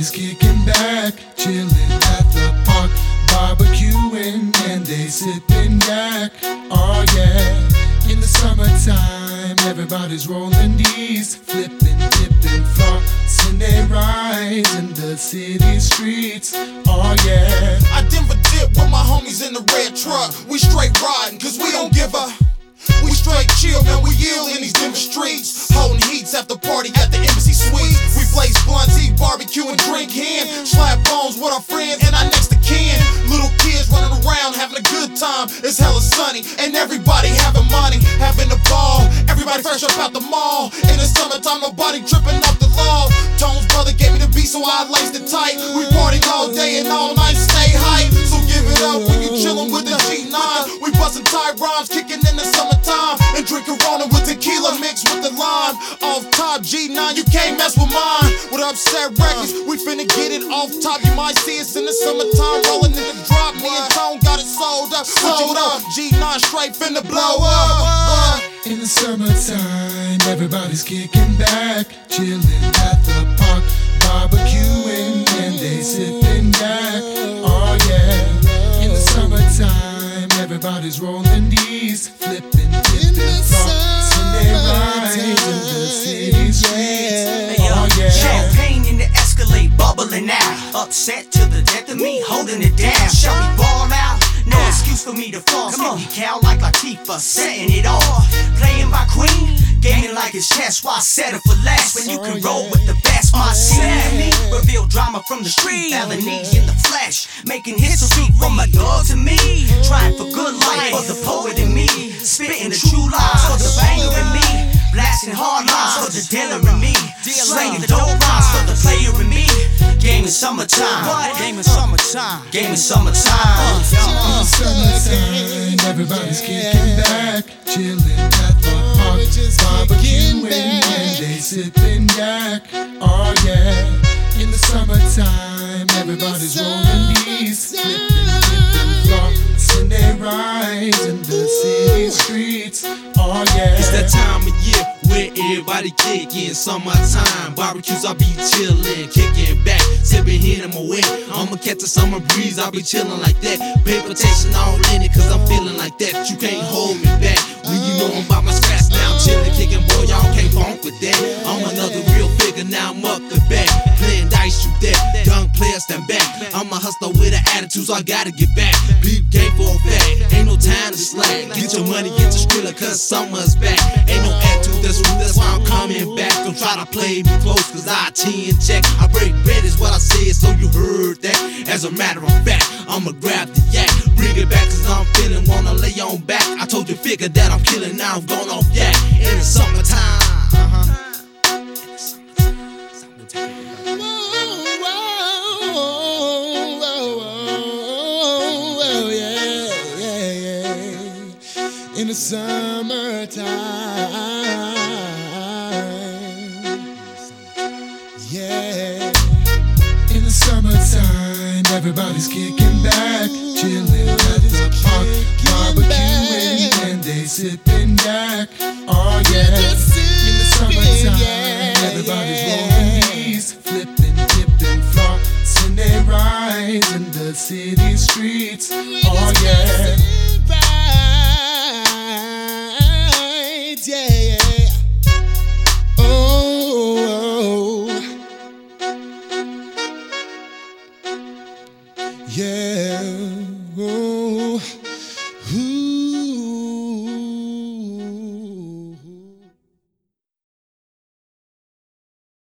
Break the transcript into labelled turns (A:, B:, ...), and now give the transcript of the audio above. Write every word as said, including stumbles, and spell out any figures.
A: Everybody's kicking back, chilling at the park, barbecuing and they sipping yak. Oh yeah, in the summertime, everybody's rolling D's, flipping, dipping, flossing they rides in the city streets. Oh yeah,
B: I Denver dip with my homies in the red truck. We straight riding, cause we don't give a. We straight chill, man, we yield in these Denver streets. Holding heats after party at the Embassy Suite. We blaze blunts, eat barbecue and drink hen. Slap bones with our friends and our next to kin. Little kids running around having a good time. It's hella sunny and everybody having money, having a ball. Everybody fresh up out the mall. In the summertime, nobody tripping off the law. Tones brother gave me the beat, so I laced it tight. We party all day and all night, stay hype. So give it up when you chillin' with the G nine. We bustin' tight rhymes, kicking in the summertime. And drink Corona with tequila mixed with the lime. Off top G nine, you can't mess with mine. With Upset Records, we finna get it off top. You might see us in the summertime, rolling in the drop. Me and Tone got it sold up, sold up. G nine straight finna blow up.
A: In the summertime, everybody's kicking back, chilling at the park, barbecuing and they sipping yak. Oh yeah, in the summertime, everybody's rolling D's, flipping, dipping, flossing they rides in the city streets. Oh yeah,
C: champagne in the Escalade, bubbling out. Upset to the death of me, holding it down. Shall we ball out? No excuse for me to fall. fifty cal like Latifah, setting it off. Playing by Queen, gaming like it's chess. Why settle for less when you can roll with the best? My scene, reveal drama from the street. Felony in the flesh, making history from my dog to me. Trying for good life for the poet in me. Spitting the true lies for the banger in me. Blasting hard lines for the dealer in me. Slanging the dope rhymes for the player in me. Game in summertime. Game in summertime. Game in summertime.
A: in the summertime, everybody's kicking back, chilling at the park, barbecuing and they sipping yak. Oh yeah, in the summertime, everybody's rolling D's, flipping, dipping, flossing they rides in the city streets. Oh yeah,
D: it's that time of year where everybody kicking. Summertime barbecues, I'll be chillin', kicking back, sipping here in my way. I'ma catch a summer breeze, I'll be chillin' like that. Paper protection all in it, cause I'm feeling like that. You can't hold me back when you know I'm by my scratch now. I'm chillin', kicking, boy, y'all can't funk with that. I'm another real figure, now I'm up the back. Playing dice, you that young player stand back. I'm a hustler with an attitude, so I gotta get back. Beat game for a fact, ain't no time to slack. Get your money, get your skrilla, cause summer's back. Ain't no attitude, that's rude, that's why I'm coming back. Don't try to play me close, cause I T and check. I break bread is what I said, so you heard that. As a matter of fact, I'ma grab the yak, bring it back, cause I'm feeling, wanna lay on back. I told you figure that I'm killing, now I'm going off yak. In the summertime, uh-huh.
A: In the summertime, yeah. In the summertime, everybody's kicking back, chilling at the park, barbecuing and they sipping yak. Oh yeah. In the summertime, everybody's rolling D's, flipping, dipping, flossing they rides in the city streets. Oh yeah.